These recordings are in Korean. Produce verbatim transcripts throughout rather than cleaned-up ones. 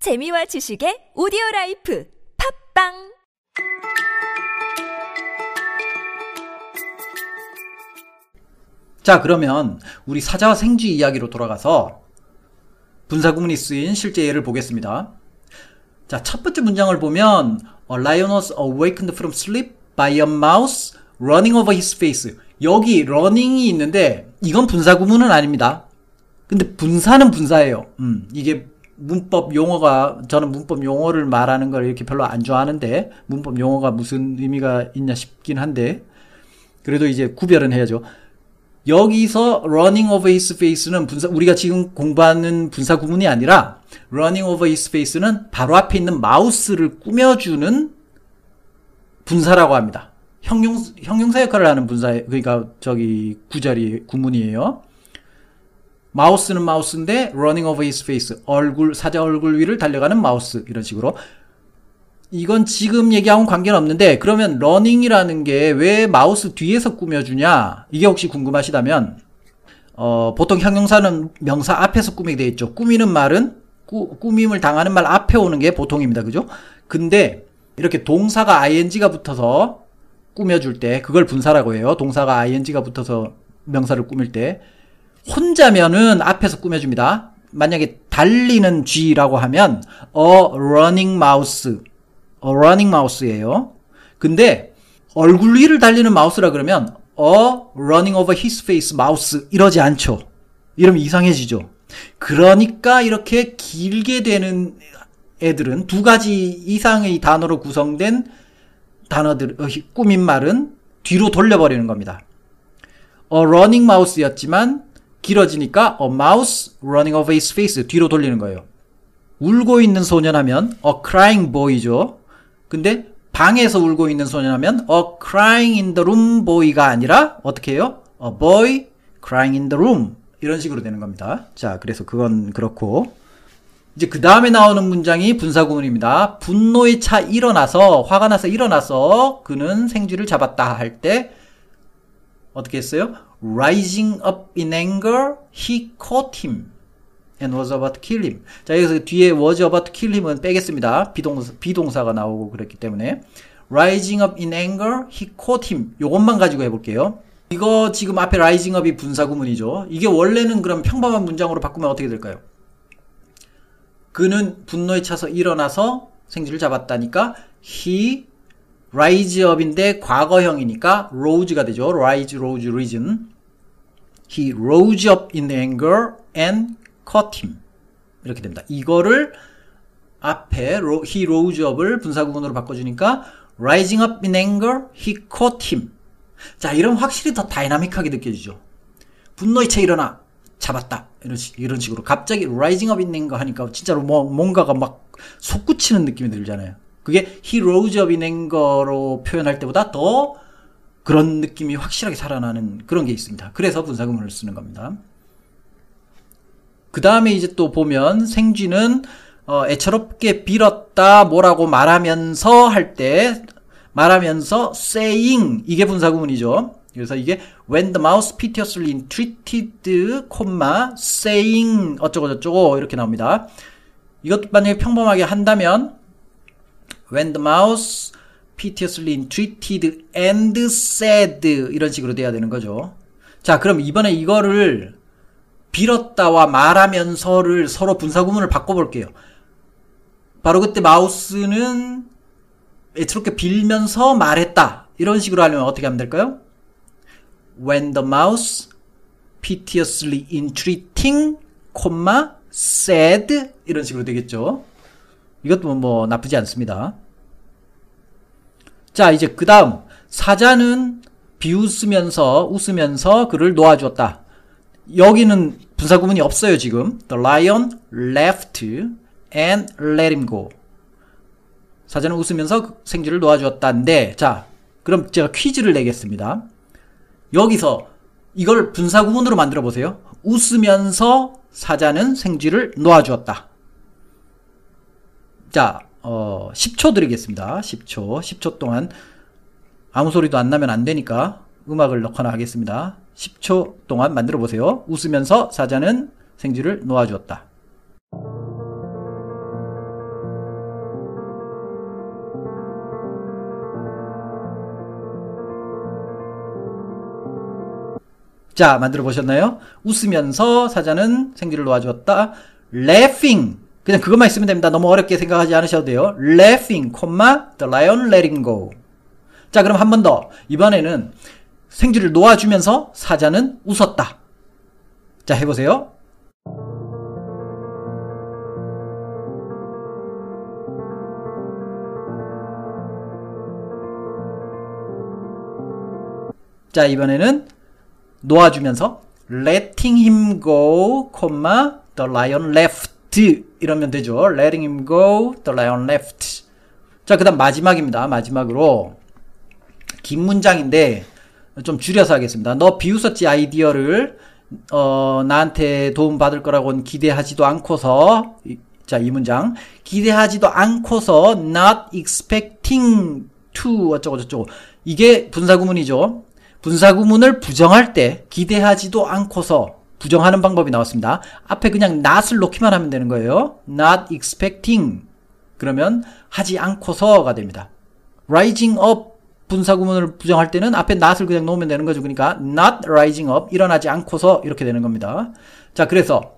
재미와 지식의 오디오라이프 팝빵 자, 그러면 우리 사자와 생쥐 이야기로 돌아가서 분사구문이 쓰인 실제 예를 보겠습니다. 자, 첫 번째 문장을 보면 A lion was awakened from sleep by a mouse running over his face. 여기 running이 있는데 이건 분사구문은 아닙니다. 근데 분사는 분사예요. 음, 이게 문법 용어가, 저는 문법 용어를 말하는 걸 이렇게 별로 안 좋아하는데 문법 용어가 무슨 의미가 있냐 싶긴 한데 그래도 이제 구별은 해야죠. 여기서 running over his face는 분사, 우리가 지금 공부하는 분사 구문이 아니라 running over his face는 바로 앞에 있는 마우스를 꾸며주는 분사라고 합니다. 형용, 형용사 역할을 하는 분사, 그러니까 저기 구자리 구문이에요. 마우스는 마우스인데 running over his face, 얼굴, 사자 얼굴 위를 달려가는 마우스, 이런 식으로. 이건 지금 얘기하고는 관계는 없는데, 그러면 running이라는 게 왜 마우스 뒤에서 꾸며주냐? 이게 혹시 궁금하시다면, 어, 보통 형용사는 명사 앞에서 꾸미게 되어 있죠. 꾸미는 말은, 꾸, 꾸밈을 당하는 말 앞에 오는 게 보통입니다. 그죠? 근데, 이렇게 동사가 아이엔지가 붙어서 꾸며줄 때, 그걸 분사라고 해요. 동사가 아이엔지가 붙어서 명사를 꾸밀 때. 혼자면은 앞에서 꾸며줍니다. 만약에 달리는 쥐라고 하면, a running mouse. A running mouse예요. 근데 얼굴 위를 달리는 마우스라 그러면 a running over his face mouse 이러지 않죠. 이러면 이상해지죠. 그러니까 이렇게 길게 되는 애들은 두 가지 이상의 단어로 구성된 단어들, 꾸민 말은 뒤로 돌려버리는 겁니다. a running mouse였지만 길어지니까 a mouse running over his face 뒤로 돌리는 거예요. 울고 있는 소년 하면 a crying boy죠. 근데 방에서 울고 있는 소년하면 a crying in the room boy가 아니라 어떻게 해요? a boy crying in the room 이런 식으로 되는 겁니다. 자, 그래서 그건 그렇고 이제 그 다음에 나오는 문장이 분사구문입니다. 분노에 차 일어나서 화가 나서 일어나서 그는 생쥐를 잡았다 할 때 어떻게 했어요? Rising up in anger, he caught him. and was about to kill him. 자, 여기서 뒤에 was about to kill him은 빼겠습니다. 비동사, 비동사가 나오고 그랬기 때문에. Rising up in anger, he caught him. 요것만 가지고 해볼게요. 이거 지금 앞에 rising up이 분사구문이죠. 이게 원래는 그럼 평범한 문장으로 바꾸면 어떻게 될까요? 그는 분노에 차서 일어나서 생쥐를 잡았다니까 he rise up인데 과거형이니까 rose가 되죠. rise, rose, risen. He rose up in anger and caught him. 이렇게 됩니다. 이거를 앞에 he rose up을 분사구문으로 바꿔주니까 rising up in anger, he caught him. 자, 이러면 확실히 더 다이나믹하게 느껴지죠. 분노에 차 일어나 잡았다. 이런, 이런 식으로 갑자기 rising up in anger 하니까 진짜로 뭐, 뭔가가 막 솟구치는 느낌이 들잖아요. 그게 he rose up in anger로 표현할 때보다 더 그런 느낌이 확실하게 살아나는 그런 게 있습니다. 그래서 분사구문을 쓰는 겁니다. 그 다음에 이제 또 보면 생쥐는 어, 애처롭게 빌었다 뭐라고 말하면서 할 때 말하면서 saying 이게 분사구문이죠. 그래서 이게 when the mouse piteously entreated, saying 어쩌고 저쩌고 이렇게 나옵니다. 이것도 만약에 평범하게 한다면 when the mouse piteously entreated and said 이런 식으로 돼야 되는 거죠. 자, 그럼 이번에 이거를 빌었다와 말하면서를 서로 분사구문을 바꿔볼게요. 바로 그때 마우스는 애처롭게 빌면서 말했다. 이런 식으로 하려면 어떻게 하면 될까요? When the mouse piteously entreating, said 이런 식으로 되겠죠. 이것도 뭐 나쁘지 않습니다. 자, 이제 그 다음 사자는 비웃으면서 웃으면서 그를 놓아주었다. 여기는 분사구문이 없어요, 지금. The lion laughed and let him go. 사자는 웃으면서 생쥐를 놓아주었다인데, 자, 그럼 제가 퀴즈를 내겠습니다. 여기서 이걸 분사구문으로 만들어 보세요. 웃으면서 사자는 생쥐를 놓아주었다. 자, 어, 십 초 드리겠습니다. 십 초. 십 초 동안 아무 소리도 안 나면 안 되니까 음악을 넣거나 하겠습니다. 십 초 동안 만들어 보세요. 웃으면서 사자는 생쥐를 놓아주었다. 자, 만들어 보셨나요? 웃으면서 사자는 생쥐를 놓아주었다. laughing. 그냥 그것만 있으면 됩니다. 너무 어렵게 생각하지 않으셔도 돼요. laughing, the lion letting go. 자, 그럼 한 번 더. 이번에는 생쥐를 놓아주면서 사자는 웃었다. 자, 해보세요. 자, 이번에는 놓아주면서 letting him go, the lion left. 이러면 되죠. letting him go, the lion left. 자, 그 다음 마지막입니다. 마지막으로 긴 문장인데 좀 줄여서 하겠습니다. 너 비웃었지 아이디어를 어, 나한테 도움 받을 거라고는 기대하지도 않고서, 자, 이 문장 기대하지도 않고서 not expecting to 어쩌고 저쩌고, 이게 분사구문이죠. 분사구문을 부정할 때 기대하지도 않고서 부정하는 방법이 나왔습니다. 앞에 그냥 not을 놓기만 하면 되는 거예요. not expecting 그러면 하지 않고서가 됩니다. rising up 분사구문을 부정할 때는 앞에 not을 그냥 놓으면 되는 거죠. 그러니까 not rising up, 일어나지 않고서 이렇게 되는 겁니다. 자, 그래서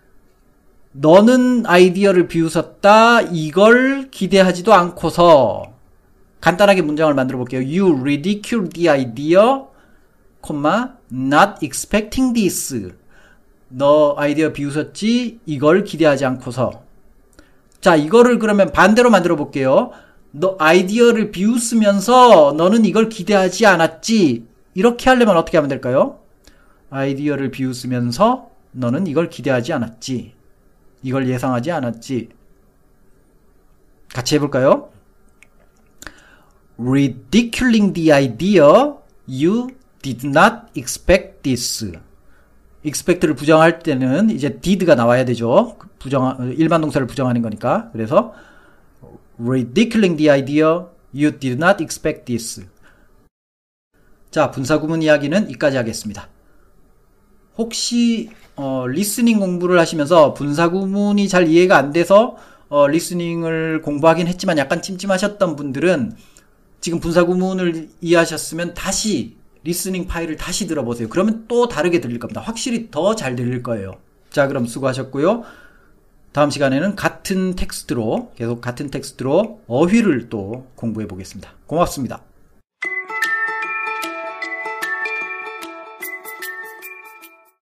너는 아이디어를 비웃었다. 이걸 기대하지도 않고서 간단하게 문장을 만들어 볼게요. You ridiculed the idea, not expecting this. 너 아이디어 비웃었지? 이걸 기대하지 않고서. 자, 이거를 그러면 반대로 만들어 볼게요. 너 아이디어를 비웃으면서 너는 이걸 기대하지 않았지? 이렇게 하려면 어떻게 하면 될까요? 아이디어를 비웃으면서 너는 이걸 기대하지 않았지? 이걸 예상하지 않았지? 같이 해볼까요? Ridiculing the idea, you did not expect this. expect를 부정할 때는 이제 did가 나와야 되죠. 부정, 일반 동사를 부정하는 거니까. 그래서 ridiculing the idea, you did not expect this. 자, 분사구문 이야기는 여기까지 하겠습니다. 혹시 어, 리스닝 공부를 하시면서 분사구문이 잘 이해가 안 돼서 어, 리스닝을 공부하긴 했지만 약간 찜찜하셨던 분들은 지금 분사구문을 이해하셨으면 다시 리스닝 파일을 다시 들어보세요. 그러면 또 다르게 들릴 겁니다. 확실히 더 잘 들릴 거예요. 자, 그럼 수고하셨고요. 다음 시간에는 같은 텍스트로, 계속 같은 텍스트로 어휘를 또 공부해 보겠습니다. 고맙습니다.